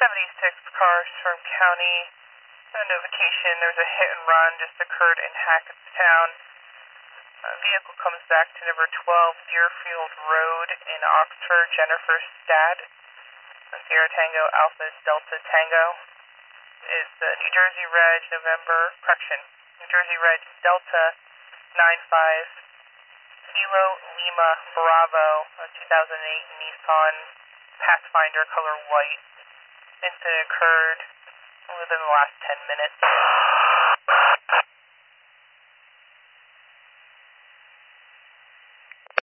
76 cars from county. Notification, there's a hit and run just occurred in Hackettstown. Vehicle comes back to number 12 Deerfield Road in Oxford, Jennifer Stad. Sierra Tango Alpha Delta Tango is the New Jersey Reg New Jersey Reg Delta 95 Kilo Lima Bravo 2008 Nissan Pathfinder color white. Incident occurred within the last 10 minutes.